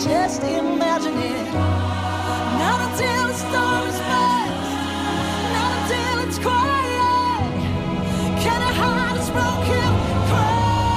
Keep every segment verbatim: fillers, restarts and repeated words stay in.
just imagine it. Not until the storm is past, not until it's quiet, can a heart that's broken cry.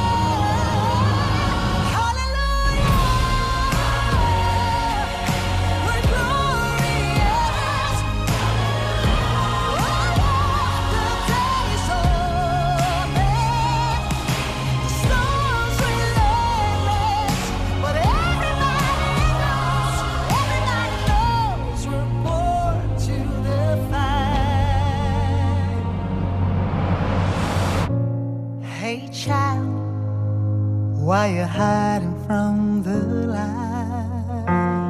Why you hiding from the light?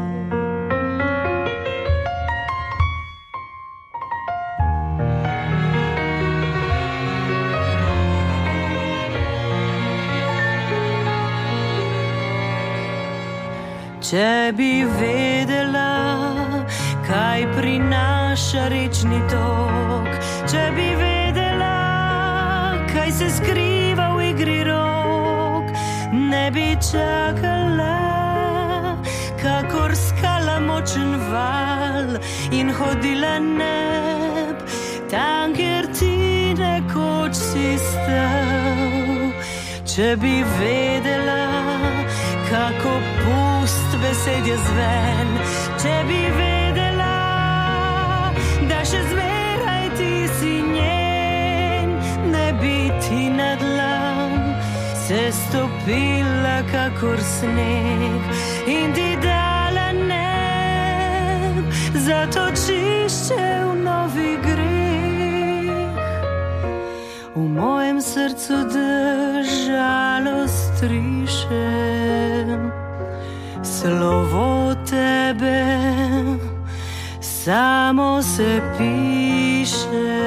Če bi vedela, kaj prinaša rečni tok, če bi vedela, kaj se skriva v igri rok, ne bi čakala, kakor skala močen val in hodila neb, tam, kjer ti nekoč si stal. Če bi vedela, kako pust besed je zven, če bi vedela, da še zmeraj ti si njen, ne bi ti na dlan se stopila kakor sneg in ti dala neb zatočišče v novi greh. V mojem srcu držalo strišem slovo tebe, samo se piše.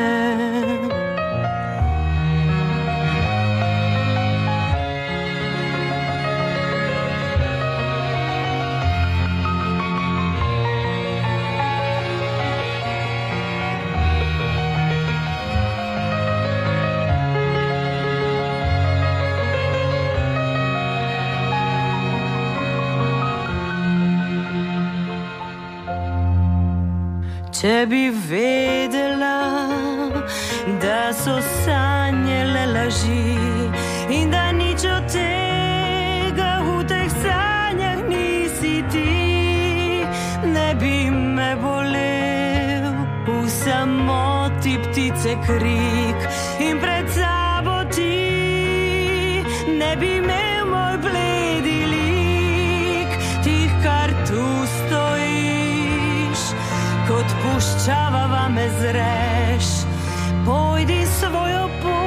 Če bi vedela, da so sanje le laži in da nič od tega v teh sanjah nisi ti, ne bi me bolel v samoti ptice krik in pred sabo ti ne bi imel moj bledi lik, tih kar tu stoji. Kot puščava me zreš, pojdi svojo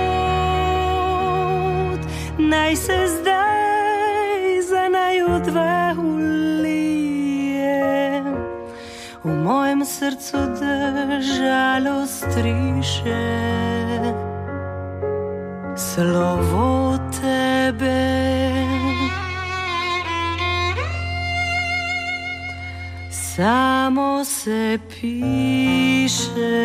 pot, naj se zdaj za naju dva ulije. V mojem srcu držalo striše slovo tebe. Samo se piše.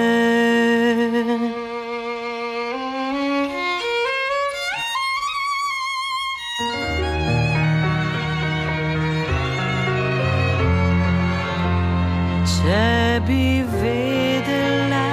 Če bi vedela.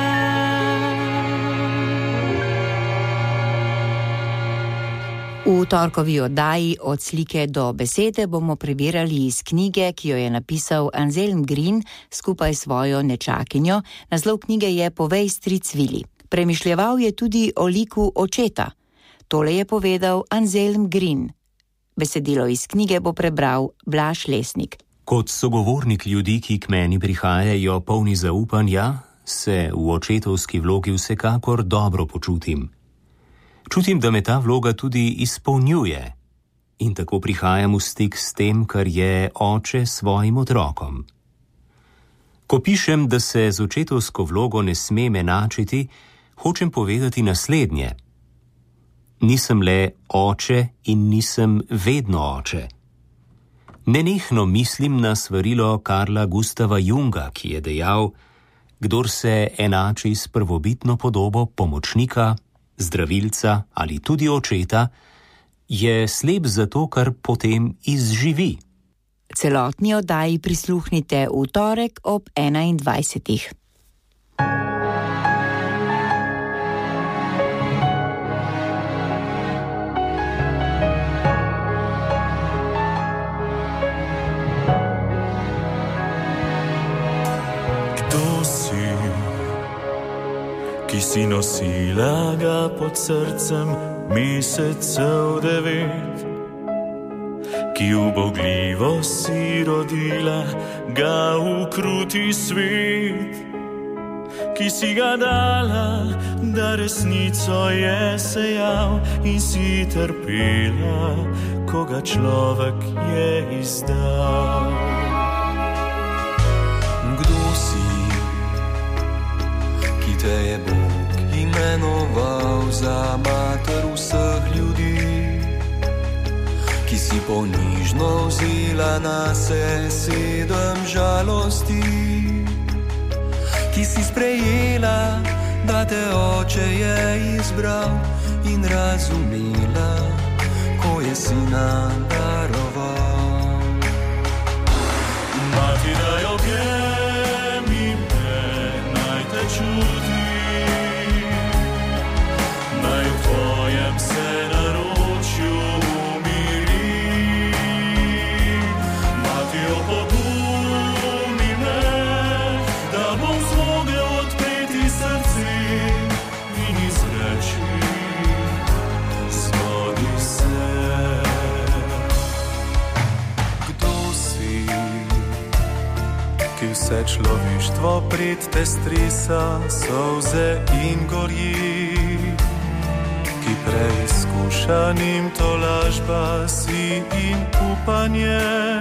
V torkovi oddaji Od slike do besede bomo prebirali iz knjige, ki jo je napisal Anselm Green skupaj s svojo nečakinjo. Naslov knjige je Povej, stric Vili. Premišljeval je tudi o liku očeta. Tole je povedal Anselm Green. Besedilo iz knjige bo prebral Blaž Lesnik. Kot sogovornik ljudi, ki k meni prihajajo polni zaupanja, se v očetovski vlogi vsekakor dobro počutim. Čutim, da me ta vloga tudi izpolnjuje in tako prihajam v stik s tem, kar je oče svojim otrokom. Ko pišem, da se z očetovsko vlogo ne smem enačiti, hočem povedati naslednje. Nisem le oče in nisem vedno oče. Nenehno mislim na svarilo Karla Gustava Junga, ki je dejal, kdor se enači s prvobitno podobo pomočnika, zdravilca ali tudi očeta, je slep zato, kar potem izživi. Celotni oddaji prisluhnite v torek ob enaindvajsetih. Ki si nosila ga pod srcem mesecev devet, ki ubogljivo si rodila ga v kruti svet, ki si ga dala, da resnico je sejal in si trpela, ko ga človek je izdal. Kdo si? Te je Bog imenoval za mater vseh ljudi, ki si ponižno vzela na se sedem žalosti, ki si sprejela, da te oče je izbral in razumela, ko je sina daroval. Mati, daj objemi me, naj te čuti, naj v tvojem se naročju umiri. Mati, opogumi me, da bom zmogel odpreti srce in izreči, zgodi se. Kdo si, ki vse človeštvo pred te stresa, solze in gorji, ki preizkušanim tolažba si in upanje,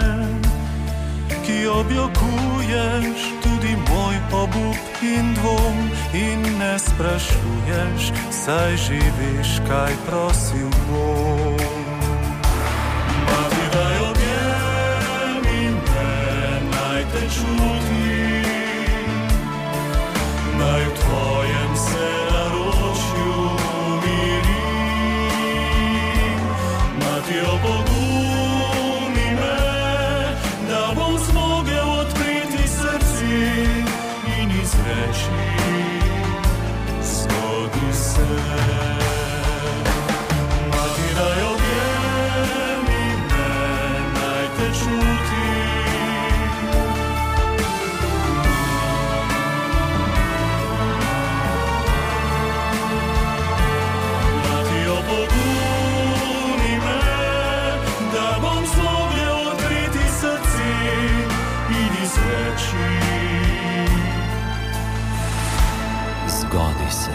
ki objokuješ tudi moj obup in dvom in ne sprašuješ, saj živiš, kaj prosil bom. Mati, daj objemi me, naj te čuti, naj v tvojem se naročju umiri. Mati, opogumi me, da bom zmogel odpreti srce in izreči, zgodi se. Mati, daj objemi me, naj te čuti, Mati, opogumi me, da bom zmogel odpreti srce in izreči, Zgodi se.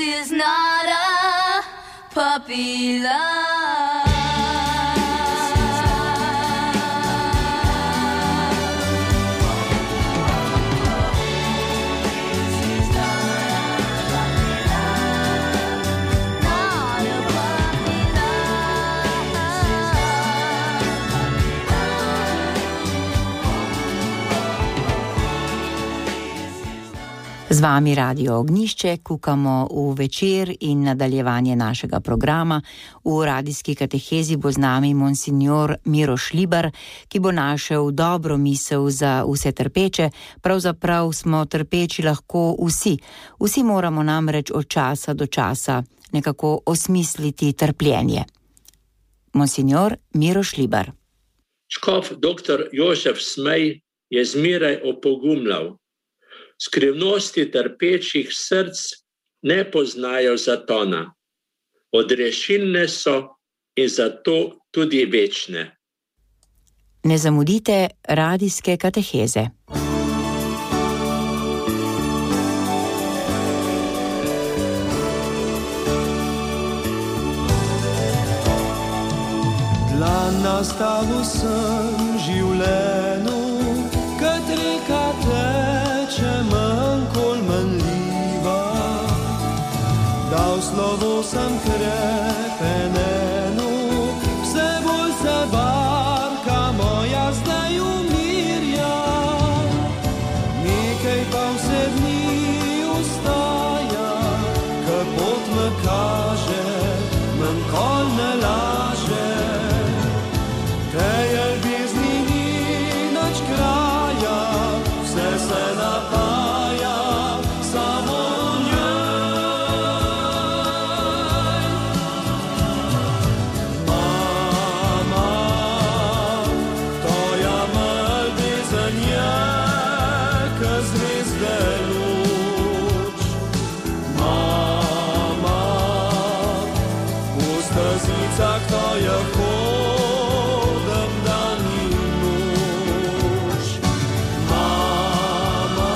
is not a puppy love. Z vami Radio Ognjišče, kukamo v večer in nadaljevanje našega programa. V radijski katehezi bo z nami monsignor Miro Šlibar, ki bo našel dobro misel za vse trpeče. Pravzaprav smo trpeči lahko vsi. Vsi moramo namreč od časa do časa nekako osmisliti trpljenje. Monsignor Miro Šlibar. Škof doktor Jožef Smej je zmeraj opogumljal. Skrivnosti trpečih src ne poznajo zatona. Odrešilne so in zato tudi večne. Ne zamudite radijske kateheze. Dlan nastal vsem življenju, kad reka teče manj kol manljiva. Dal slovo sem krepenenu, vse bolj se barka moja zdaj umirja. Nekaj pa vse dni ustaja, ka pot me kaže, manj kol ne laže. Tej ljubezni ni nič kraja, vse se napaja samo v njej. Mama, tvoja ljubezen je, ka zvezde luč. Mama, v stazicah tvojih hodem dan in noč. Mama,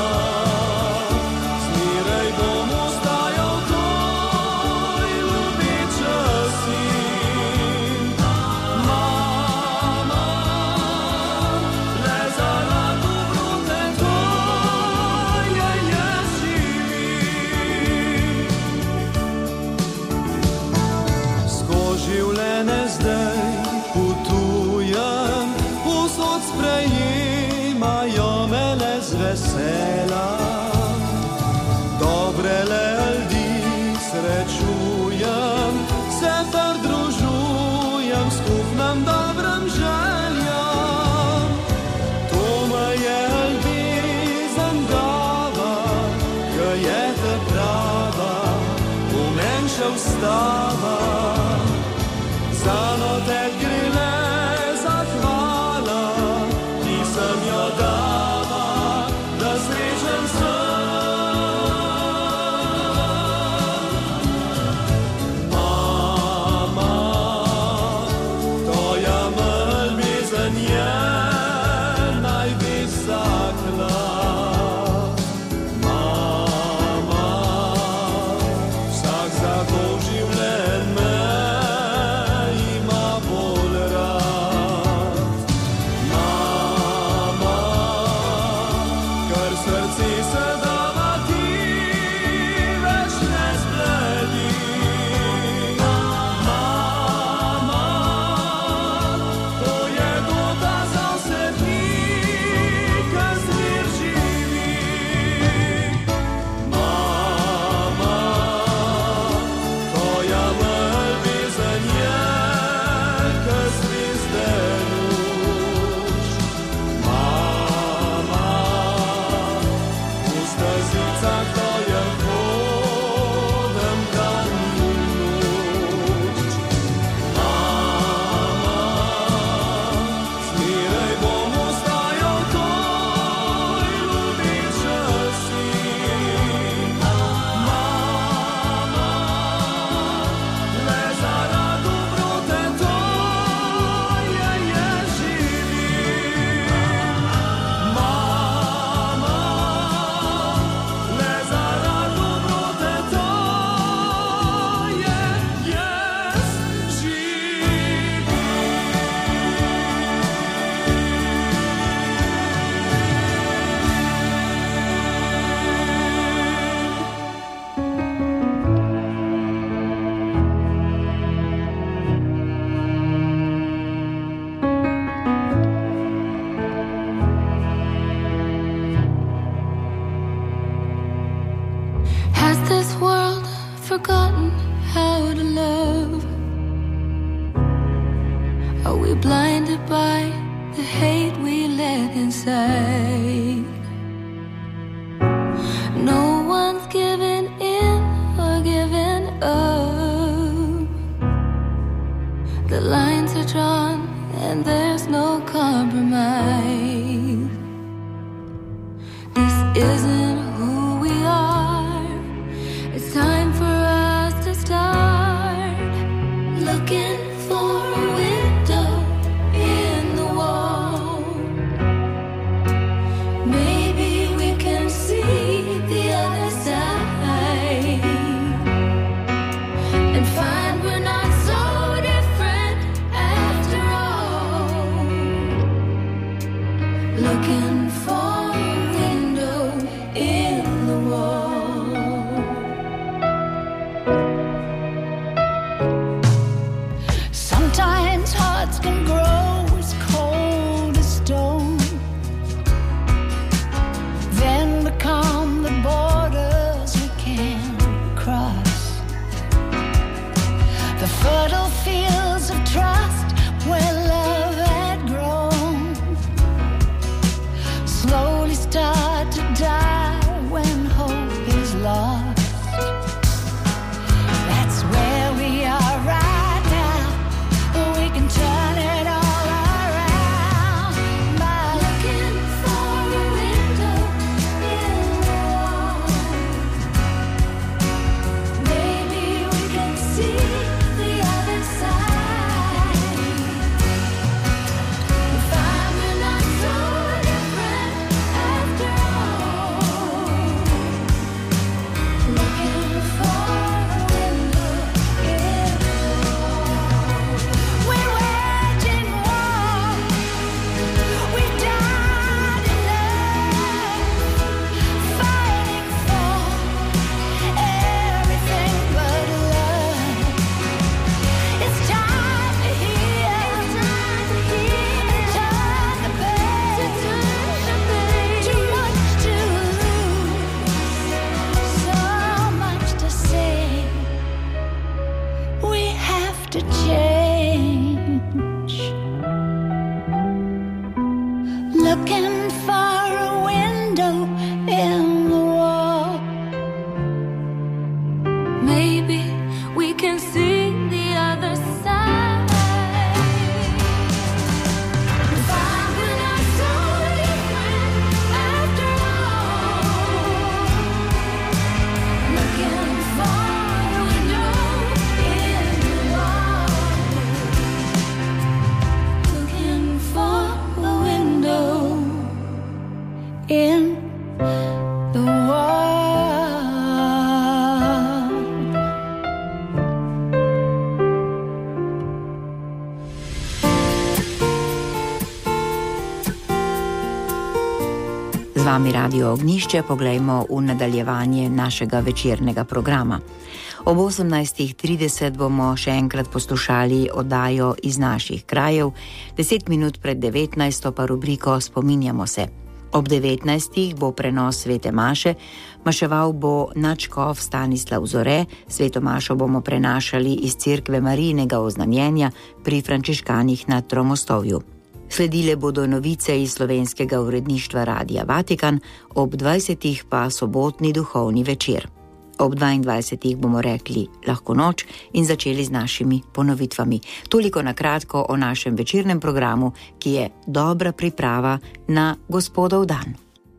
zmeraj bom ostajal tvoj ljubeče sin. Mama, le zaradi dobrote tvoje jaz živim. Skozi življenje zdaj potujem, povsod sprejemajo me le z vesela. Dobre le ljudi srečujem, se pridružujem skupnem dobrem željam. To me je ljubezen dava, ka je te prava, v men še vstava. Zano te gre le zahvala, ki sem jo dala, da srečen sem. Mama, tvoja ljubezen je najvišja klad. Mama, vsak za to življenje me Has this world forgotten how to love? Are we blinded by the hate we let inside? No one's giving in or giving up. The lines are drawn and there's no compromise. This isn't who we are. It's time for us to start looking for a window in the wall. Maybe we can see the other side and find we're not so different after all. Looking for a window in the wall. Sometimes hearts can grow as cold as stone, then become the borders we can't cross. The fertile fields of trust where love had grown slowly start to die when hope is lost. That's where we are right now. We can turn it all around by looking for a window in the wall. Maybe we can see the other side and find we're not so different after all. Looking for a window in the wall. We're waging war. We've died in love, fighting for everything but love. It's time to heal. It's time to heal. Turn the page. Too much to lose, so much to say. We have to change. Looking for a window in the wall. Maybe we can see the other side. Find we're not so different after all. Looking for a window in the wall. Looking for a window in the wall. Z vami Radio Ognišče, poglejmo v nadaljevanje našega večernega programa. Ob osemnajstih trideset bomo še enkrat poslušali oddajo iz naših krajev, deset minut pred devetnajsto pa rubriko Spominjamo se. Ob devetnajstih bo prenos svete maše, maševal bo nadškof Stanislav Zore, sveto mašo bomo prenašali iz cerkve Marijinega oznanjenja pri frančiškanih na Tromostovju. Sledile bodo novice iz slovenskega uredništva Radia Vatikan, ob dvajsetih pa sobotni duhovni večer. Ob dvaindvajsetih bomo rekli lahko noč in začeli z našimi ponovitvami. Toliko na kratko o našem večernem programu, ki je dobra priprava na Gospodov dan.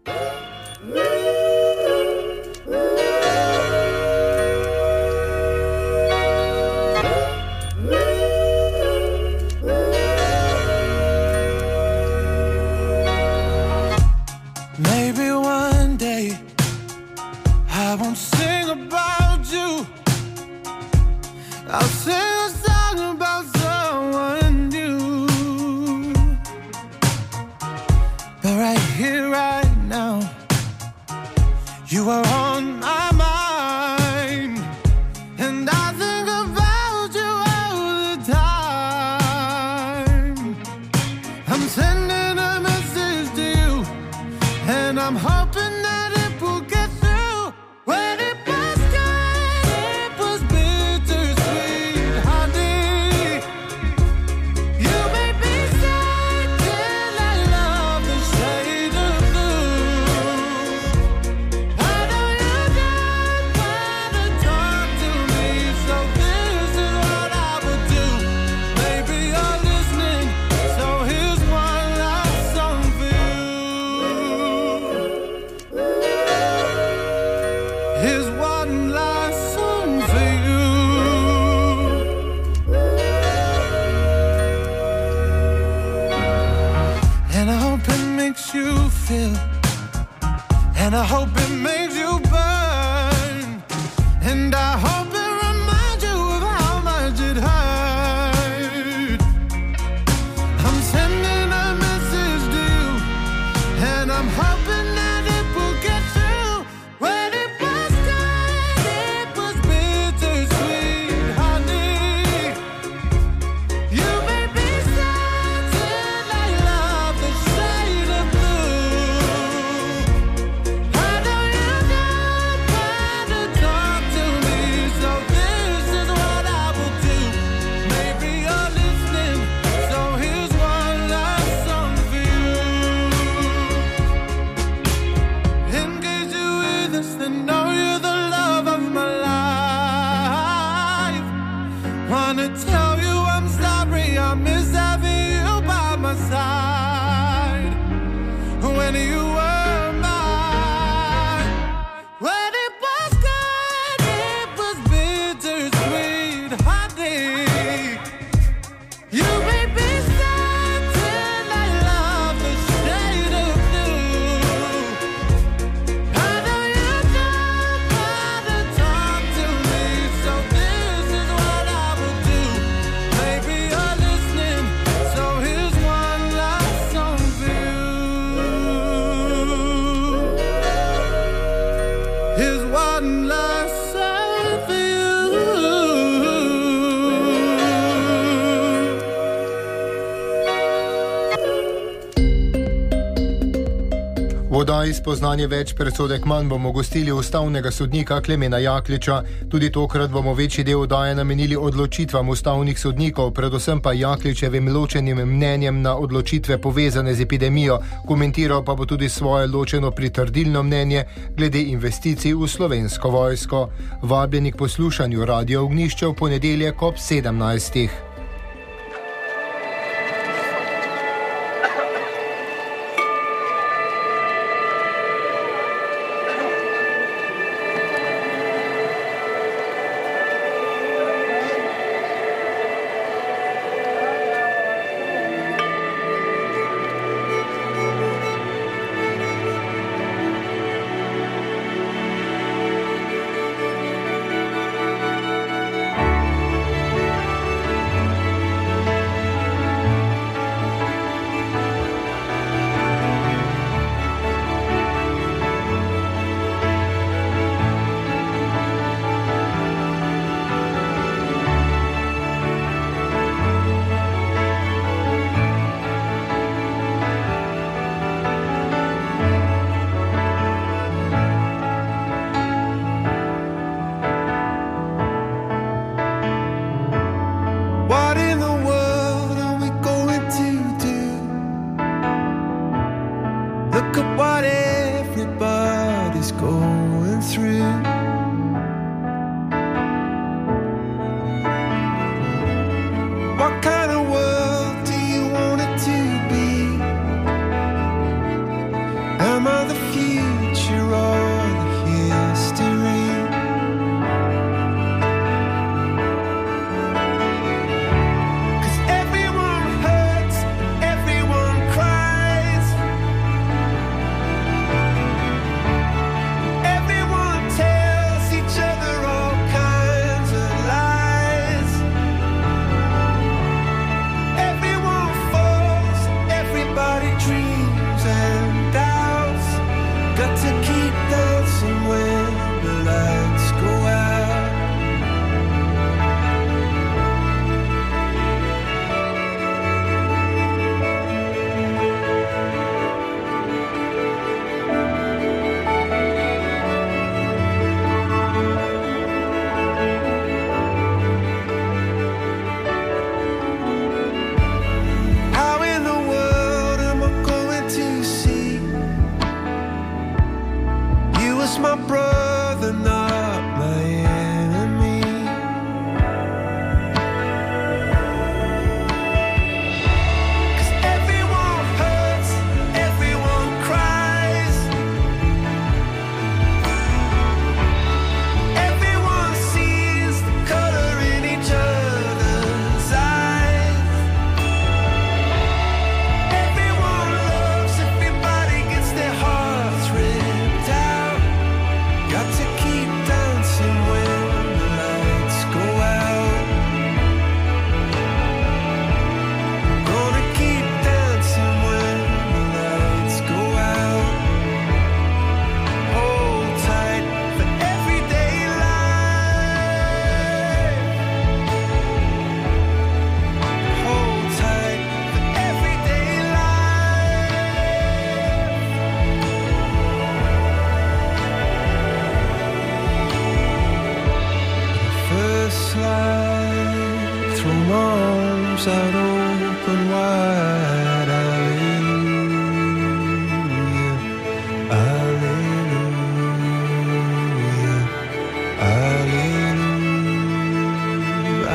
Maybe one day I won't sing about you. I'll sing a song about someone new. But right here, right now, you are on my mind, and I think about you all the time. I'm sending a message to you, and I'm hoping that it will get through when it must And I hope it makes you burn. And I hope it reminds you of how much it hurt. I'm sending a message to you, and I'm hoping that it will get through. When it was good, it was bittersweet, honey. You made me sad till I love the shade of blue. I know you know how to talk to me, so this is what I will do. Maybe you're listening, so here's one last song for you. In case you're with us, then know you're the love of my life. Wanna tell you I'm sorry, I miss having you by my side when you were mine. When it was good, it was bittersweet, honey. You made me sad till I love the shade of blue. I know you know how to talk to me, so this is what I will do. Maybe you're listening, so here's one last song for you. Here's one last song for you. V oddaji Spoznanje več, predsodek manj bomo gostili ustavnega sodnika Klemena Jakliča. Tudi tokrat bomo večji del oddaje namenili odločitvam ustavnih sodnikov, predvsem pa Jakličevim ločenim mnenjem na odločitve povezane z epidemijo. Komentiral pa bo tudi svoje ločeno pritrdilno mnenje glede investicij v Slovensko vojsko. Vabljeni k poslušanju Radio Ognjišče v ponedeljek ob sedemnajstih. arms out open wide. Hallelujah, hallelujah,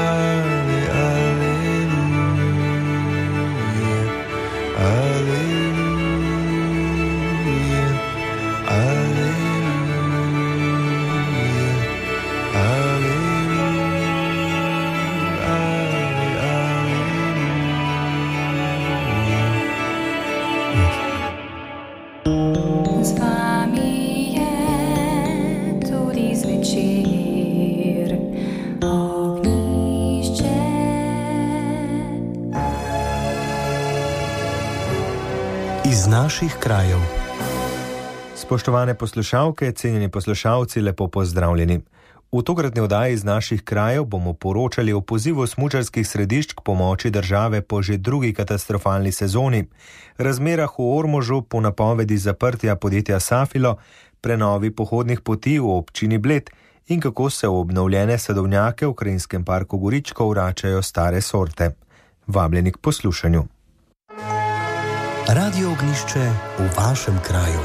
hallelujah, hallelujah, hallelujah, hallelujah. Z vami je tudi zvečer ognjišče. Iz naših krajev. Spoštovane poslušalke, cenjeni poslušalci, lepo pozdravljeni. V tokratni oddaji iz naših krajev bomo poročali o pozivu smučarskih središč k pomoči države po že drugi katastrofalni sezoni, razmerah v Ormožu po napovedi zaprtja podjetja Safilo, prenovi pohodnih poti v občini Bled in kako se v obnovljene sadovnjake v Krajinskem parku Goričko vračajo stare sorte. Vabljeni k poslušanju. Radio Ognjišče v vašem kraju.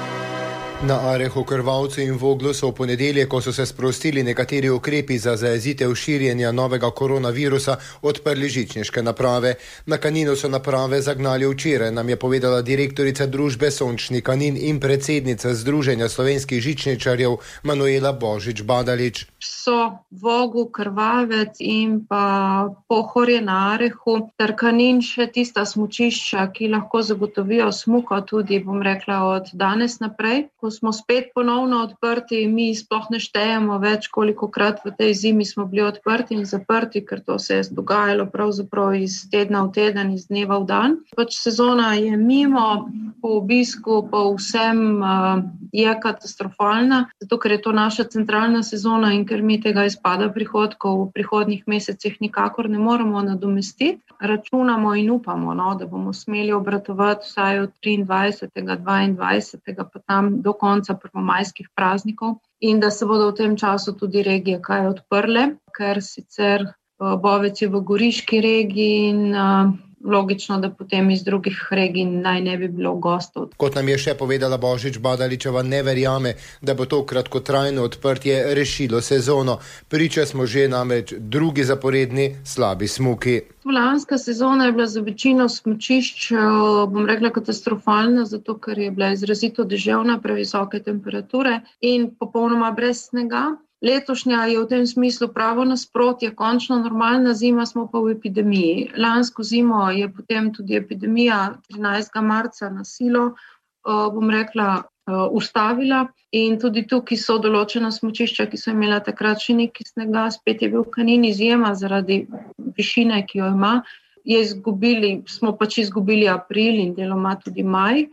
Na Arehu, Krvavcu in Voglu so v ponedeljek, ko so se sprostili nekateri ukrepi za zajezitev širjenja novega koronavirusa, odprli žičniške naprave. Na Kaninu so naprave zagnali včeraj, nam je povedala direktorica družbe Sončni Kanin in predsednica Združenja slovenskih žičničarjev Manuela Božič-Badalič. So Vogel, Krvavec in pa Pohorje na Arehu ter Kanin še tista smučišča, ki lahko zagotovijo smuko tudi, bom rekla, od danes naprej. Ko smo spet ponovno odprti, mi sploh ne štejemo več, kolikokrat v tej zimi smo bili odprti in zaprti, ker to se je dogajalo pravzaprav iz tedna v teden, iz dneva v dan. Pač sezona je mimo, po obisku, po vsem uh, je katastrofalna, zato ker je to naša centralna sezona in ker mi tega izpada prihodkov v prihodnjih mesecih nikakor ne moremo nadomestiti. Računamo in upamo, no, da bomo smeli obratovati vsaj od triindvajsetega, dvaindvajsetega pa tam do konca prvomajskih praznikov in da se bodo v tem času tudi regije kaj odprle, ker sicer uh, Bovec je v Goriški regiji in uh, logično, da potem iz drugih regij naj ne bi bilo gostov. Kot nam je še povedala Božič-Badaličeva, ne verjame, da bo to kratkotrajno odprtje rešilo sezono. Priča smo že namreč drugi zaporedni slabi smuki. Lanska sezona je bila za večino smučišč, bom rekla, katastrofalna, zato ker je bila izrazito deževna, previsoke temperature in popolnoma brez snega. Letošnja je v tem smislu pravo nasprotje, končno normalna zima, smo pa v epidemiji. Lansko zimo je potem tudi epidemija trinajstega marca na silo, bom rekla, ustavila in tudi tukaj so določena smučišča, ki so imela takrat še nekaj snega, spet je bil Kanin izjema zaradi višine, ki jo ima. Je izgubili, smo pač izgubili april in deloma tudi maj.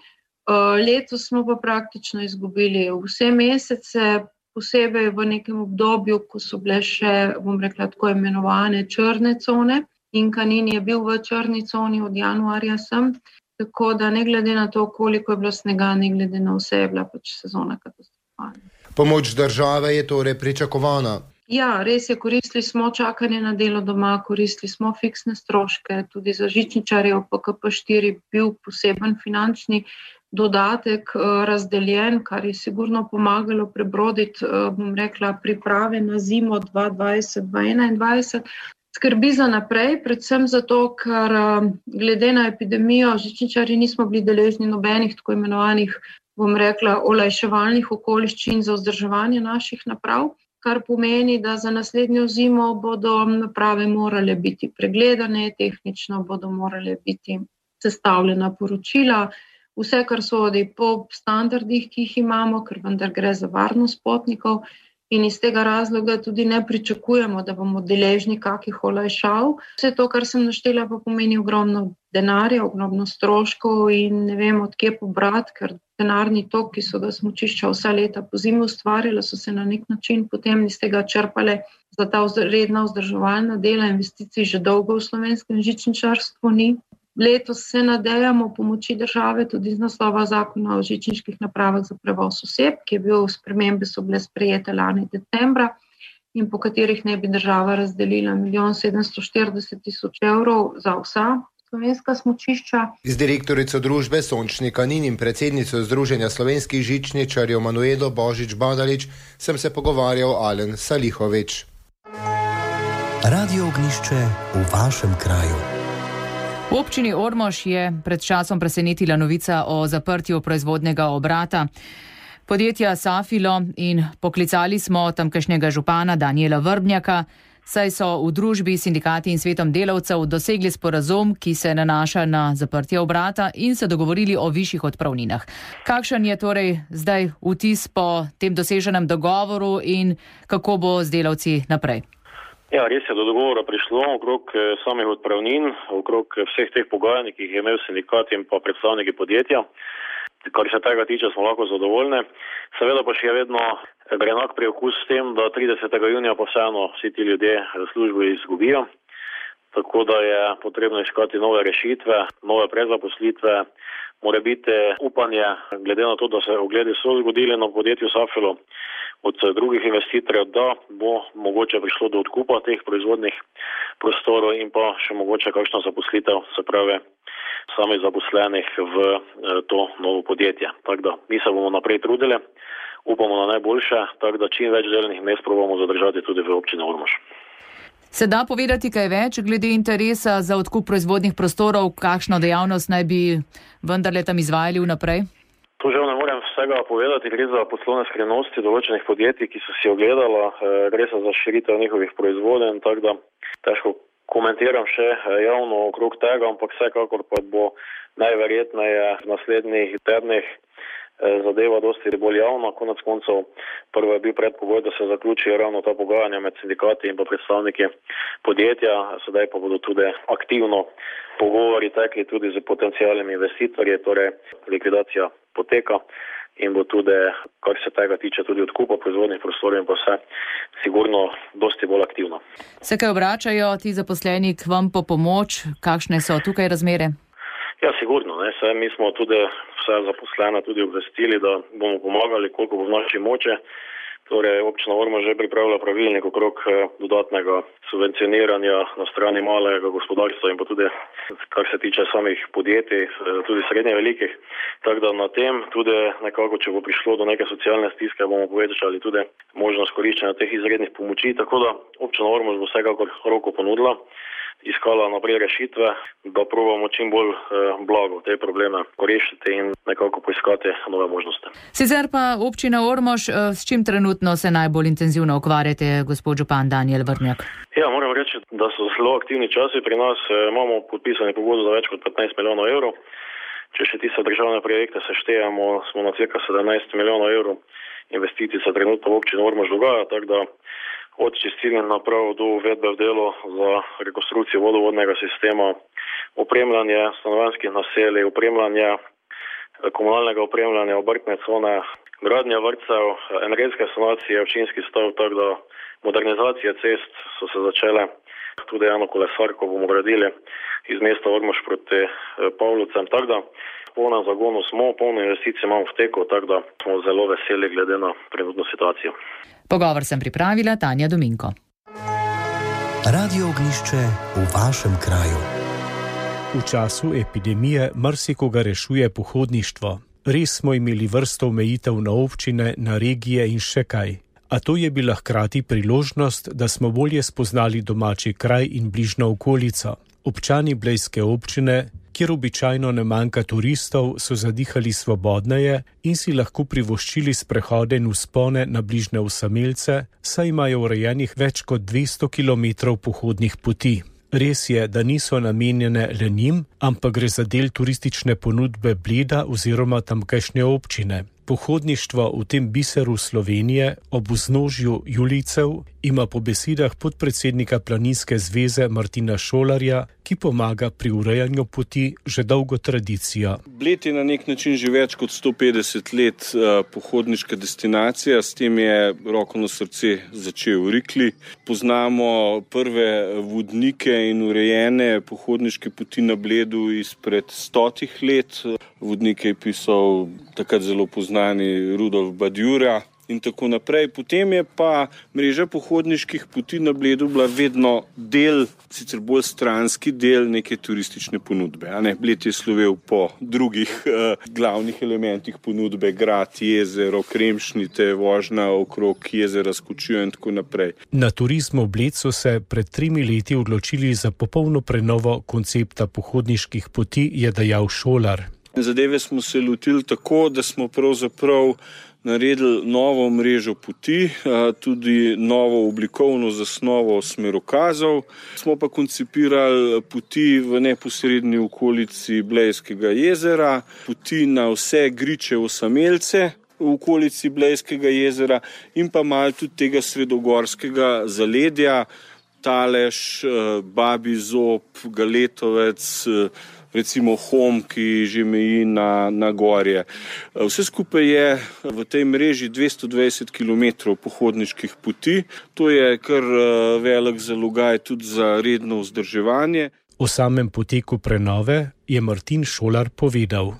Letos smo pa praktično izgubili vse mesece, posebej v nekem obdobju, ko so bile še, bom rekla, tako imenovane črne cone in Kanin je bil v črni coni od januarja sem, tako da ne glede na to, koliko je bilo snega, ne glede na vse, je bila pač sezona katastrofalna. Pomoč države je torej pričakovana. Ja, res je, koristili smo čakanje na delo doma, koristili smo fiksne stroške, tudi za žičničarje v P K P štiri bil poseben finančni dodatek razdeljen, kar je sigurno pomagalo prebroditi, bom rekla, priprave na zimo dva dvajset dva enaindvajset. Skrbi za naprej, predvsem zato, ker glede na epidemijo žičničarji nismo bili deležni nobenih tako imenovanih, bom rekla, olajševalnih okoliščin za vzdrževanje naših naprav, kar pomeni, da za naslednjo zimo bodo naprave morale biti pregledane, tehnično bodo morale biti sestavljena poročila, vse, kar sodi po standardih, ki jih imamo, ker vendar gre za varnost potnikov in iz tega razloga tudi ne pričakujemo, da bomo deležni kakih olajšav. Vse to, kar sem naštela, pa pomeni ogromno denarja, ogromno stroškov in ne vem, od kje pobrati, ker denarni tok, ki so ga smučišča vsa leta po zimi ustvarjala, so se na nek način potem iz tega črpale za ta redna vzdrževalna dela, investicij že dolgo v slovenskem žičničarstvu ni. Letos se nadejamo pomoči države tudi z naslova zakona o žičniških napravah za prevoz oseb, ki je bil spremembe so bile sprejete lani decembra in po katerih ne bi država razdelila milijon sedemsto štirideset tisoč evrov za vsa slovenska smučišča. Z direktorico družbe Sončni Kanin in predsednico Združenja slovenskih žičničarjev Manuelo Božič-Badalič sem se pogovarjal Alen Salihovič. Radio Ognjišče v vašem kraju. V občini Ormož je pred časom presenetila novica o zaprtju proizvodnega obrata podjetja Safilo in poklicali smo tamkajšnjega župana Danijela Vrbnjaka, saj so v družbi sindikati in svetom delavcev dosegli sporazum, ki se nanaša na zaprtje obrata in se dogovorili o višjih odpravninah. Kakšen je torej zdaj vtis po tem doseženem dogovoru in kako bo z delavci naprej? Ja, res je, do dogovora prišlo okrog samih odpravnin, okrog vseh teh pogajanj, ki jih je imel sindikat in pa predstavniki podjetja. Kar se tega tiče, smo lahko zadovoljni. Seveda pa še je vedno grenak priokus s tem, da tridesetega junija pa vseeno vsi ti ljudje službo izgubijo. Tako da je potrebno iskati nove rešitve, nove prezaposlitve. Mora biti upanje, glede na to, da se ogledi so zgodili na podjetju Safilo od drugih investitorjev, da bo mogoče prišlo do odkupa teh proizvodnih prostorov in pa še mogoče kakšna zaposlitev, se pravi samih zaposlenih v to novo podjetje. Tako da mi se bomo naprej trudili, upamo na najboljše, tako da čim več delovnih mest probamo zadržati tudi v občini Ormož. Se da povedati kaj več glede interesa za odkup proizvodnih prostorov, kakšno dejavnost naj bi vendarle tam izvajali vnaprej? To žal ne morem vsega povedati, gre za poslovne skrivnosti določenih podjetij, ki so si ogledala, gre se za širitev njihovih proizvodov, tako da težko komentiram še javno okrog tega, ampak vsekakor pa bo najverjetneje v naslednjih tednih zadeva dosti bolj javna. Konec koncev prvo je bil predpogoj, da se zaključijo ravno ta pogajanja med sindikati in pa predstavniki podjetja, sedaj pa bodo tudi aktivno pogovori tekli tudi z potencialnimi investitorji, torej likvidacija poteka in bo tudi, kar se tega tiče, tudi odkupa proizvodnih prostorov in pa vse sigurno dosti bolj aktivno. Se kaj obračajo ti zaposleni k vam po pomoč? Kakšne so tukaj razmere? Ja, sigurno. Ne. Saj mi smo tudi vse zaposlene tudi obvestili, da bomo pomagali, koliko bo v naši moči. Torej, občina Ormož že pripravlja pravilnik okrog dodatnega subvencioniranja na strani malega gospodarstva in pa tudi, kar se tiče samih podjetij, tudi srednje velikih. Tako da na tem tudi nekako, če bo prišlo do neke socialne stiske, bomo povečali tudi možnost koriščenja teh izrednih pomoči. Tako da občina Ormož bo vsekakor roko ponudila, iskala naprej rešitve, da probamo čim bolj eh, blago te probleme rešiti in nekako poiskati nove možnosti. Sicer pa občina Ormož, eh, s čim trenutno se najbolj intenzivno ukvarjate, gospod župan Danijel Vrbnjak? Ja, moram reči, da so zelo aktivni časi pri nas. Eh, imamo podpisane pogodbe za več kot petnajst milijonov evrov. Če še tiste državne projekte seštejemo, smo na cirka sedemnajst milijonov evrov investicij se trenutno v občini Ormož dogaja, tako da od čistilnih naprav do uvedbe v delo za rekonstrukcijo vodovodnega sistema, opremljanje stanovanjskih naselij, opremljanje komunalnega opremljanja, obrtne cone, gradnja vrtcev, energetske sanacije, občinskih stavb, tako da modernizacije cest so se začele. Tudi eno kolesarko bomo gradili iz mesta Ormož proti Pavlovcem, tako da v polnem zagonu smo, polno investicij imamo v teku, tako da smo zelo veseli glede na trenutno situacijo. Pogovor sem pripravila Tanja Dominko. Radio Ognjišče v vašem kraju. V času epidemije marsikoga rešuje pohodništvo. Res smo imeli vrsto omejitev na občine, na regije in še kaj. A to je bila hkrati priložnost, da smo bolje spoznali domači kraj in bližnjo okolico. Občani blejske občine, kjer običajno ne manjka turistov, so zadihali svobodneje in si lahko privoščili sprehode in vzpone na bližnje osamelce, saj imajo urejenih več kot dvesto kilometrov pohodnih poti. Res je, da niso namenjene le njim, ampak gre za del turistične ponudbe Bleda oziroma tamkajšnje občine. Pohodništvo v tem biseru Slovenije ob vznožju Julijcev ima po besedah podpredsednika Planinske zveze Martina Šolarja, ki pomaga pri urejanju poti, že dolgo tradicijo. Bled je na nek način že več kot sto petdeset let uh, pohodniška destinacija, s tem je roko na srce začel Rikli. Poznamo prve vodnike in urejene pohodniške poti na Bledu izpred stotih let. Vodnike je pisal takrat zelo poznani Rudolf Badjura in tako naprej. Potem je pa mreža pohodniških poti na Bledu bila vedno del, sicer bolj stranski del neke turistične ponudbe. A ne? Bled je slovel po drugih eh, glavnih elementih ponudbe, grad, jezero, kremšnite, vožnja okrog jezera s kočijo in tako naprej. Na Turizmu Bled so se pred tremi leti odločili za popolno prenovo koncepta pohodniških poti, je dejal Šolar. Zadeve smo se lotili tako, da smo pravzaprav naredili novo mrežo poti, tudi novo oblikovno zasnovo smerokazov. Smo pa koncipirali poti v neposrednji okolici Blejskega jezera, poti na vse griče osamelce v okolici Blejskega jezera in pa malo tudi tega sredogorskega zaledja, Talež, Babji Zob, Galetovec, recimo Hom, ki že meji na, na gorje. Vse skupaj je v tej mreži dvesto dvajset kilometrov pohodniških poti. To je kar velik zalogaj tudi za redno vzdrževanje. O samem poteku prenove je Martin Šolar povedal.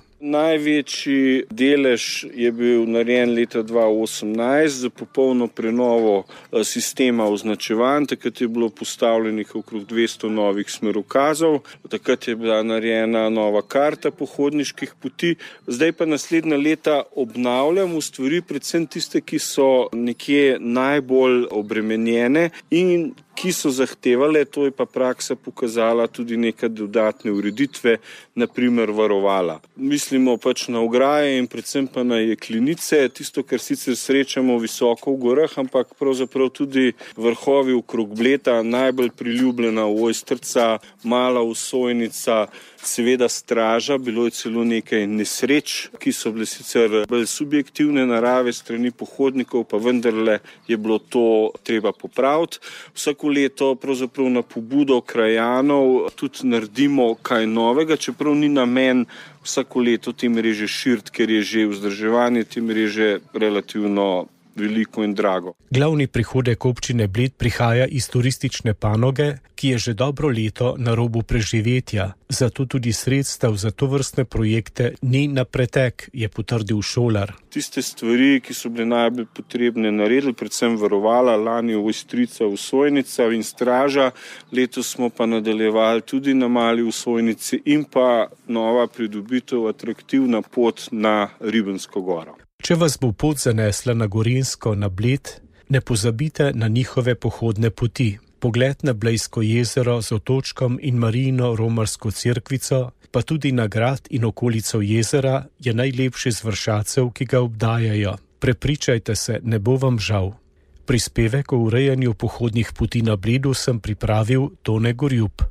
Največji delež je bil narejen leta dva tisoč osemnajst za popolno prenovo sistema označevanj. Takrat je bilo postavljenih okrog dvesto novih smerokazov, takrat je bila narejena nova karta pohodniških poti. Zdaj pa naslednja leta obnavljamo stvari, predvsem tiste, ki so nekje najbolj obremenjene in ki so zahtevale, to je pa praksa pokazala, tudi neke dodatne ureditve, naprimer varovala. Mislimo pač na ograje in predvsem pa na jeklinice, tisto, kar sicer srečamo visoko v gorah, ampak pravzaprav tudi vrhovi okrog Bleda, najbolj priljubljena Ojstrica, Mala Osojnica, seveda Straža, bilo je celo nekaj nesreč, ki so bile sicer bolj subjektivne narave strani pohodnikov, pa vendarle je bilo to treba popraviti. Vsako leto pravzaprav na pobudo krajanov tudi naredimo kaj novega, čeprav ni namen vsako leto te mreže širiti, ker je že vzdrževanje te mreže relativno veliko in drago. Glavni prihodek občine Bled prihaja iz turistične panoge, ki je že dobro leto na robu preživetja. Zato tudi sredstev za tovrstne projekte ni na pretek, je potrdil Šolar. Tiste stvari, ki so bile najbolj potrebne naredili, predvsem varovala, lani Ojstrica, Osojnica in Straža, letos smo pa nadaljevali tudi na Mali Osojnici in pa nova pridobitev, atraktivna pot na Ribensko goro. Če vas bo pot zanesla na Gorenjsko, na Bled, ne pozabite na njihove pohodne poti. Pogled na Blejsko jezero z otočkom in Marijino romarsko cerkvico, pa tudi na grad in okolico jezera je najlepši z Vršacev, ki ga obdajajo. Prepričajte se, ne bo vam žal. Prispevek o urejanju pohodnih poti na Bledu sem pripravil Tone Gorjup.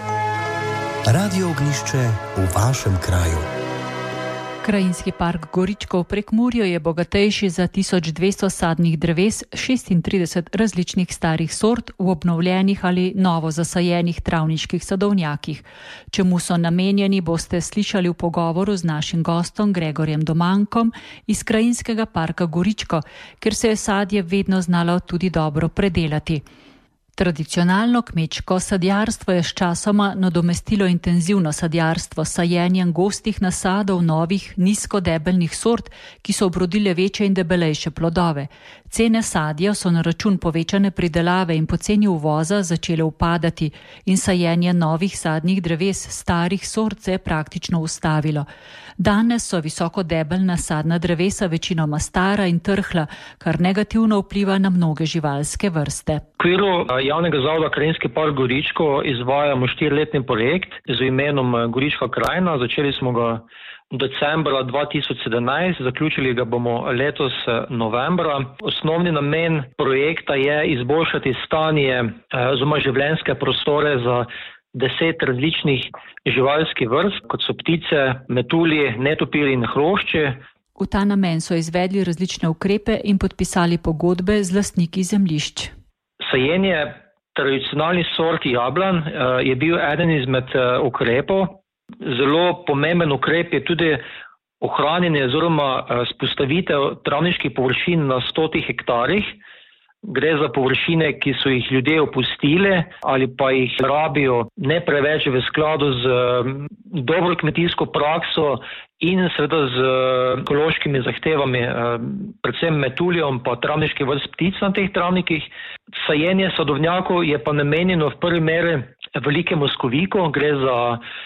Radio Ognjišče v vašem kraju. Krajinski park Goričko v Prekmurju je bogatejši za tisoč dvesto sadnih dreves, šestintrideset različnih starih sort v obnovljenih ali novo zasajenih travniških sadovnjakih. Čemu so namenjeni, boste slišali v pogovoru z našim gostom Gregorjem Domankom iz Krajinskega parka Goričko, ker se je sadje vedno znalo tudi dobro predelati. Tradicionalno kmečko sadjarstvo je sčasoma nadomestilo intenzivno sadjarstvo s sajenjem gostih nasadov novih nizkodebelnih sort, ki so obrodile večje in debelejše plodove. Cene sadja so na račun povečane pridelave in poceni uvoza začele upadati in sajenje novih sadnih dreves starih sort se je praktično ustavilo. Danes so visokodebelna sadna drevesa večinoma stara in trhla, kar negativno vpliva na mnoge živalske vrste. V okviru javnega zavoda Krajinski park Goričko izvajamo štiriletni projekt z imenom Gorička krajina. Začeli smo ga decembra dva tisoč sedemnajst, zaključili ga bomo letos novembra. Osnovni namen projekta je izboljšati stanje oziroma življenjske prostore za deset različnih živalskih vrst, kot so ptice, metulji, netopiri in hrošči. V ta namen so izvedli različne ukrepe in podpisali pogodbe z lastniki zemljišč. Sajenje tradicionalnih sort jablan je bil eden izmed ukrepov. Zelo pomemben ukrep je tudi ohranjanje oziroma vzpostavitev travniških površin na stotih hektarjih. Gre za površine, ki so jih ljudje opustili ali pa jih rabijo ne preveč v skladu z dobro kmetijsko prakso in seveda z ekološkimi zahtevami, predvsem metuljem pa travniški vrst ptic na teh travnikih. Sajenje sadovnjakov je pa namenjeno v prvi meri velikemu skoviku, gre za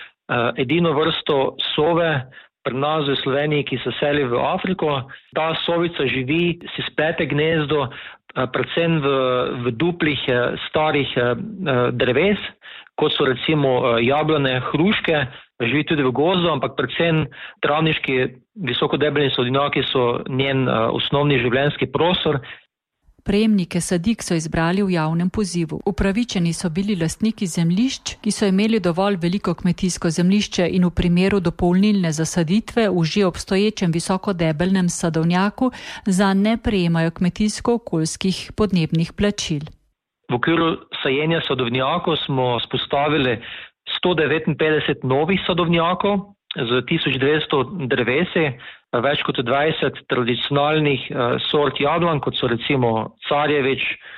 edino vrsto sove pri nas v Sloveniji, ki se seli v Afriko. Ta sovica živi, si splete gnezdo, predvsem v, v duplih starih dreves, kot so recimo jablane, hruške, živi tudi v gozdu, ampak predvsem travniški visokodebelni sadovnjaki so njen osnovni življenjski prostor. Prejemnike sadik so izbrali v javnem pozivu. Upravičeni so bili lastniki zemljišč, ki so imeli dovolj veliko kmetijsko zemljišče in v primeru dopolnilne zasaditve v že obstoječem visokodebelnem sadovnjaku za ne prejemajo kmetijsko-okoljskih podnebnih plačil. V okviru sajenja sadovnjakov smo spostavili sto devetinpetdeset novih sadovnjakov z tisoč dvesto drevesi, več kot dvajset tradicionalnih sort jablan, kot so recimo carjevič,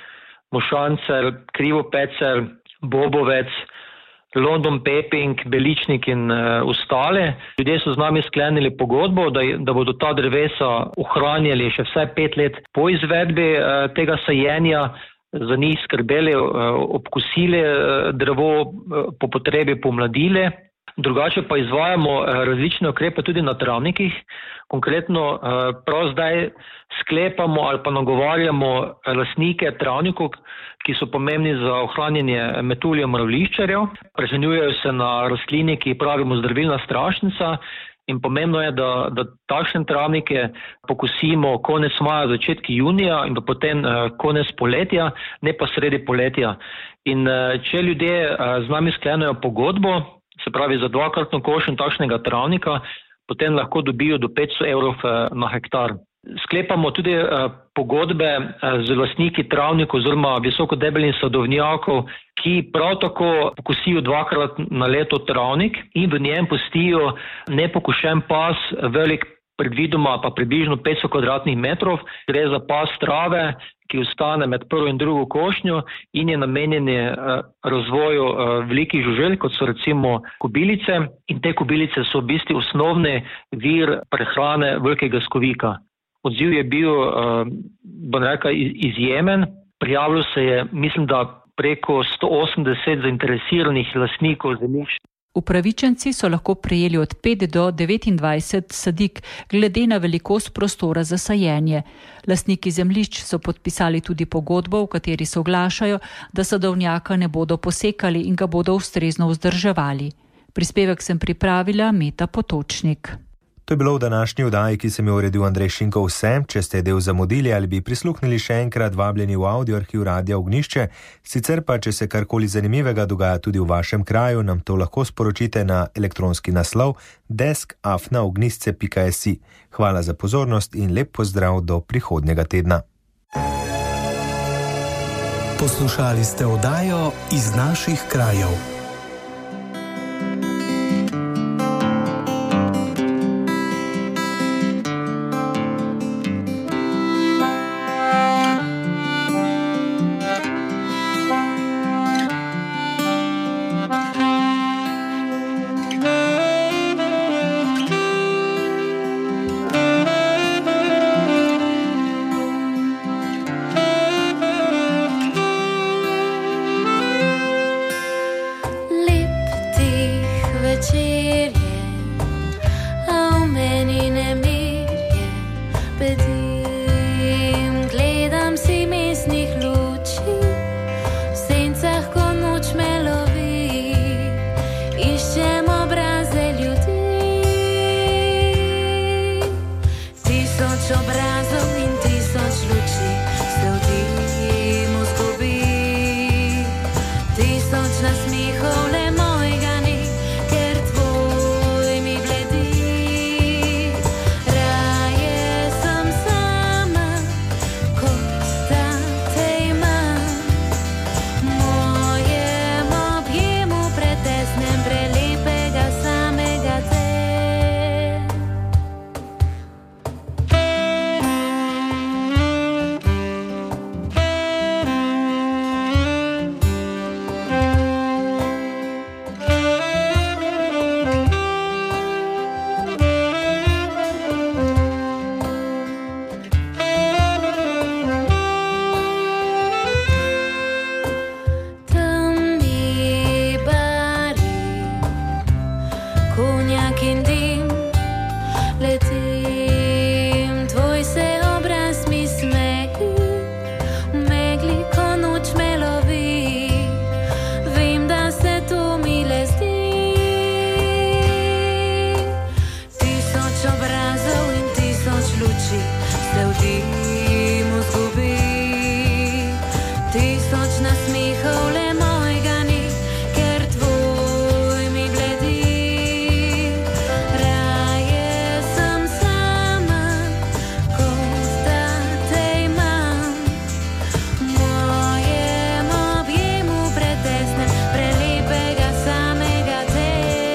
mošancer, krivopecer, bobovec, London peping, beličnik in ostale. Ljudje so z nami sklenili pogodbo, da, da bodo ta drevesa ohranjali še vsaj pet let po izvedbi tega sajenja, za njih skrbeli, obkusili drevo, po potrebi pomladili. Drugače pa izvajamo različne ukrepe tudi na travnikih. Konkretno prav zdaj sklepamo ali pa nagovarjamo lastnike travnikov, ki so pomembni za ohranjanje metuljev mravljiščarjev. Preženjujejo se na rastlini, ki pravimo zdravilna strašnica, in pomembno je, da, da takšne travnike pokosimo konec maja, začetki junija in pa potem konec poletja, ne pa sredi poletja. In če ljudje z nami sklenejo pogodbo, se pravi za dvakratno košnjo takšnega travnika, potem lahko dobijo do petsto evrov na hektar. Sklepamo tudi pogodbe z lastniki travnikov oziroma visokodebelnih sadovnjakov, ki prav tako pokosijo dvakrat na leto travnik in v njem pustijo nepokošen pas velik predvidoma pa približno petsto kvadratnih metrov. Gre za pas trave, ki ostane med prvo in drugo košnjo in je namenjen razvoju velikih žuželk, kot so recimo kobilice. In te kobilice so v bistvu osnovni vir prehrane velikega skovika. Odziv je bil, bom rekel, izjemen. Prijavilo se je, mislim, da preko sto osemdeset zainteresiranih lastnikov zemljišč. Upravičenci so lahko prejeli od pet do devetindvajset sadik, glede na velikost prostora za sajenje. Lastniki zemljišč so podpisali tudi pogodbo, v kateri se oglašajo, da sadovnjaka ne bodo posekali in ga bodo ustrezno vzdrževali. Prispevek sem pripravila Meta Potočnik. To je bilo v današnji oddaji, ki sem jo uredil Andrej Šinko, vse. Če ste del zamudili ali bi prisluhnili še enkrat, vabljeni v audio arhiv Radia Ognjišče. Sicer pa, če se karkoli zanimivega dogaja tudi v vašem kraju, nam to lahko sporočite na elektronski naslov desk afna ognjišče pika si. Hvala za pozornost in lep pozdrav do prihodnjega tedna. Poslušali ste oddajo Iz naših krajev. več nasmehov, le mojega ni, ker tvoj mi bledi. Raje sem sama, ko sta te imam. V mojem objemu pretesnem, prelepega samega te.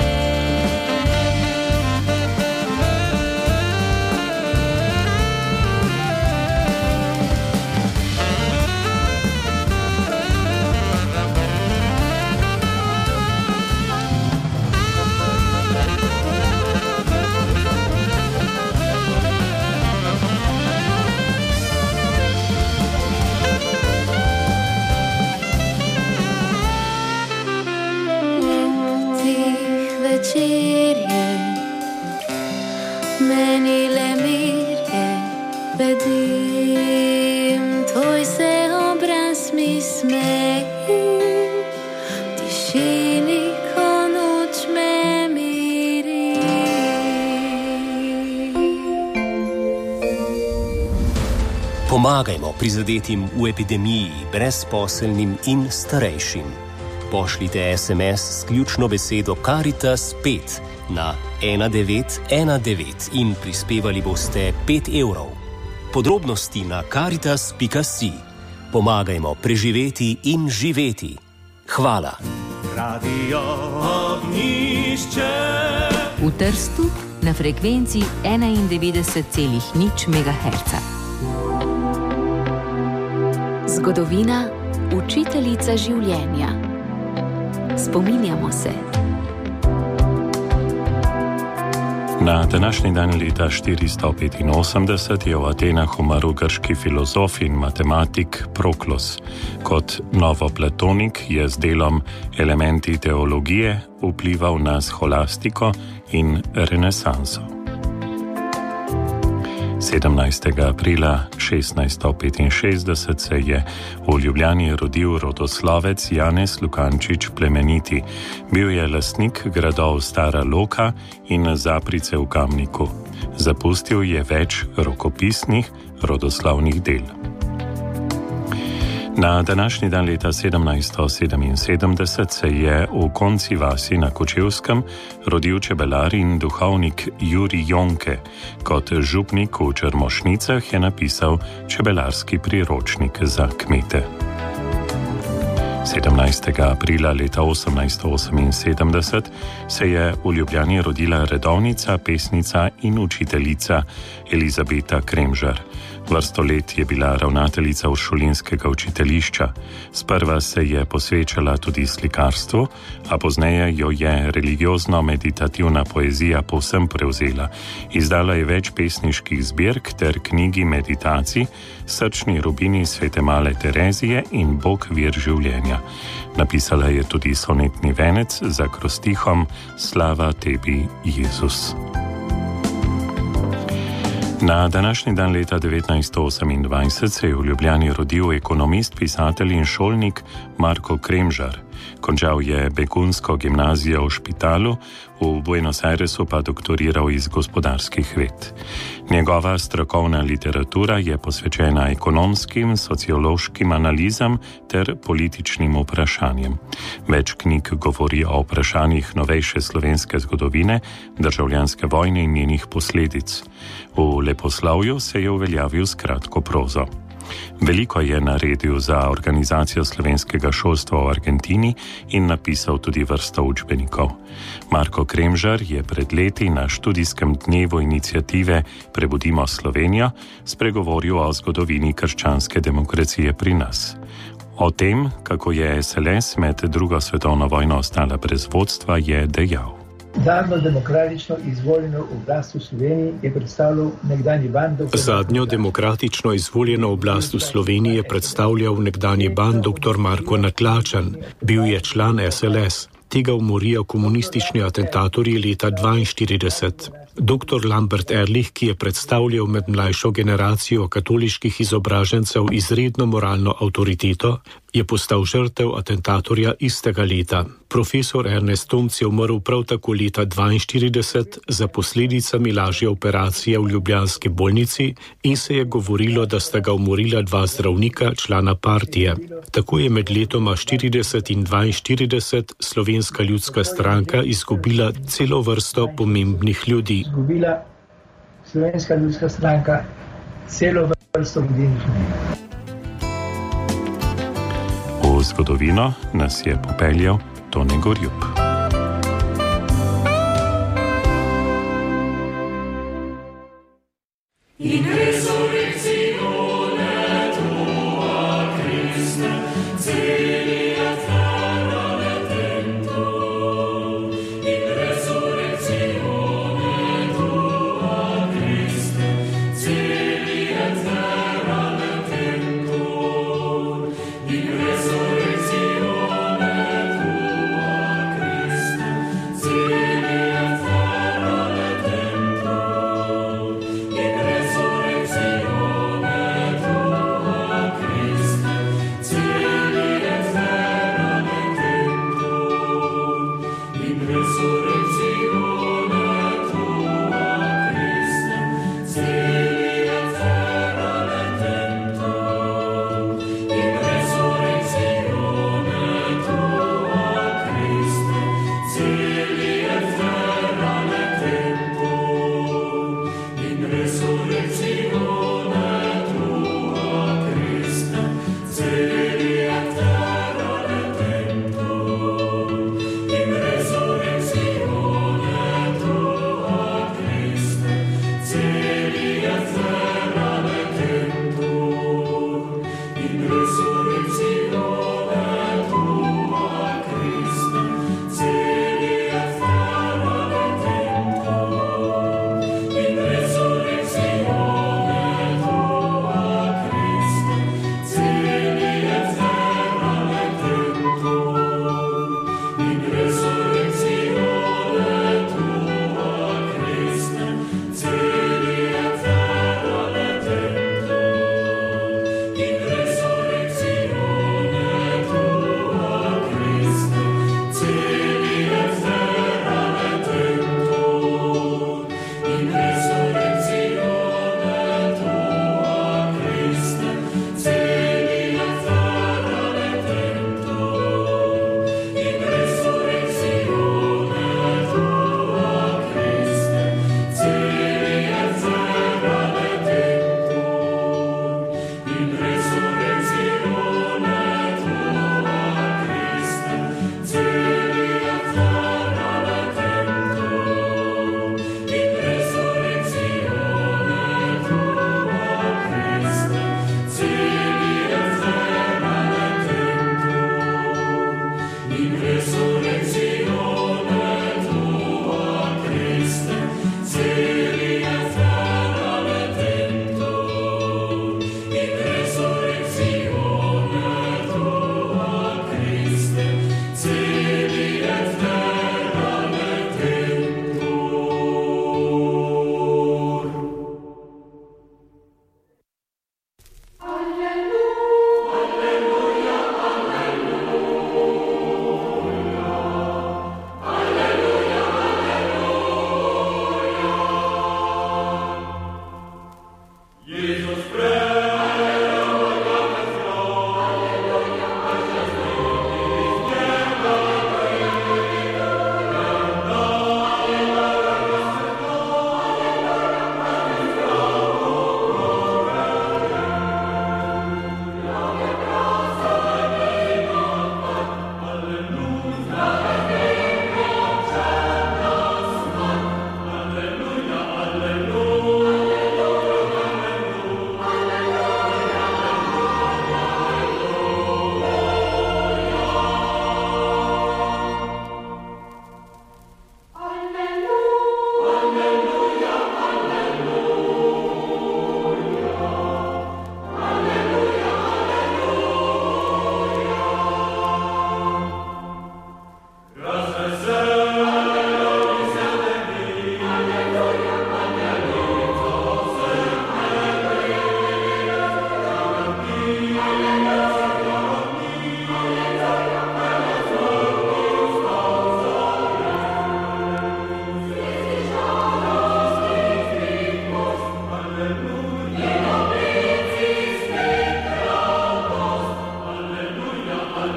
Tih večer je, meni le mir je, bedim, tvoj se obraz mi smeji, v tišini, ko noč me miri. Pomagajmo prizadetim v epidemiji, brezposelnim in starejšim. Pošljite es em es s ključno besedo Karitas pet na ena devet ena devet in prispevali boste pet evrov. Podrobnosti na karitas pika si. Pomagajmo preživeti in živeti. Hvala. Radio Ognjišče. V Trstu na frekvenci enaindevetdeset celih nič megaherca. Zgodovina, učiteljica življenja. Spominjamo se. Na današnji dan leta štiristo petinosemdeset je v Atenah umrl grški filozof in matematik Proklos. Kot novoplatonik je z delom Elementi teologije vplival na scholastiko in renesanso. sedemnajstega aprila šestnajststo petinšestdeset se je v Ljubljani rodil rodoslovec Janez Lukančič Plemeniti. Bil je lastnik gradov Stara Loka in Zaprice v Kamniku. Zapustil je več rokopisnih rodoslovnih del. Na današnji dan leta sedemnajststo sedeminsedemdeset se je v Konci vasi na Kočevskem rodil čebelar in duhovnik Jurij Jonke. Kot župnik v Črmošnicah je napisal čebelarski priročnik za kmete. sedemnajstega aprila leta osemnajststo oseminsedemdeset se je v Ljubljani rodila redovnica, pesnica in učiteljica Elizabeta Kremžar. Vrsto let je bila ravnateljica uršulinskega učiteljišča. Sprva se je posvečala tudi slikarstvu, a pozneje jo je religiozno-meditativna poezija povsem prevzela. Izdala je več pesniških zbirk ter knjigi meditacij, Srčni rubini svete Male Terezije in Bog vir življenja. Napisala je tudi sonetni venec z akrostihom Slava tebi, Jezus. Na današnji dan leta devetnajststo osemindvajset se je v Ljubljani rodil ekonomist, pisatelj in šolnik Marko Kremžar. Končal je begunsko gimnazijo v Špitalu, v Buenos Airesu pa doktoriral iz gospodarskih ved. Njegova strokovna literatura je posvečena ekonomskim, sociološkim analizam ter političnim vprašanjem. Več knjig govori o vprašanjih novejše slovenske zgodovine, državljanske vojne in njenih posledic. V leposlovju se je uveljavil s kratko prozo. Veliko je naredil za organizacijo slovenskega šolstva v Argentini in napisal tudi vrsto učbenikov. Marko Kremžar je pred leti na študijskem dnevu iniciative Prebudimo Slovenijo spregovoril o zgodovini krščanske demokracije pri nas. O tem, kako je es el es med drugo svetovno vojno ostala brez vodstva, je dejal. Zadnjo demokratično izvoljeno oblast v Sloveniji je predstavljal nekdanji ban doktor... Zadnjo demokratično izvoljeno oblast v Sloveniji je predstavljal nekdanji ban doktor Marko Natlačan. Bil je član es el es. Tega umorijo komunistični atentatorji leta dvainštirideset. Doktor Lambert Ehrlich, ki je predstavljal med mlajšo generacijo katoliških izobražencev izredno moralno avtoriteto, je postal žrtev atentatorja istega leta. Profesor Ernest Tomc je umrl prav tako leta dvainštirideset za posledicami lažje operacije v ljubljanski bolnici in se je govorilo, da sta ga umorila dva zdravnika, člana partije. Tako je med letoma štirideset in dvainštirideset Slovenska ljudska stranka izgubila celo vrsto pomembnih ljudi. Izgubila Slovenska ljudska stranka celo vrsto vodilnih ljudi. V zgodovino nas je popeljal Tone Gorjup. In resurrezione tua, Christe, celi et terra redento. In resurrezione tua, Christe, celi et terra redento. In resurrezione tua,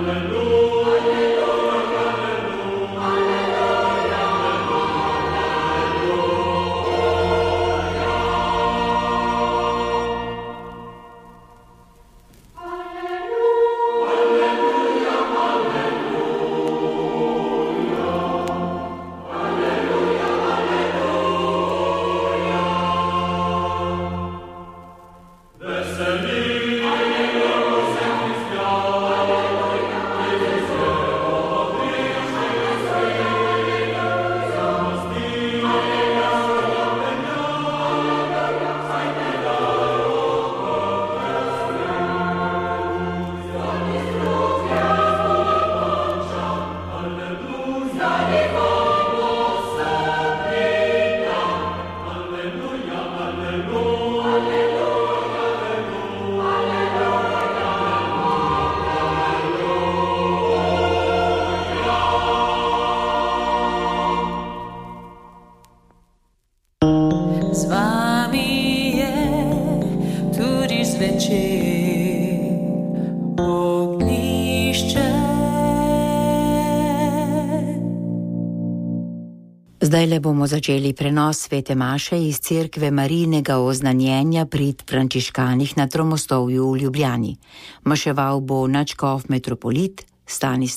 Zdaj le bomo začeli prenos svete maše iz cerkve Marijinega oznanjenja pri frančiškanih na Tromostovju v Ljubljani. Maševal bo nadškof metropolit Stanislav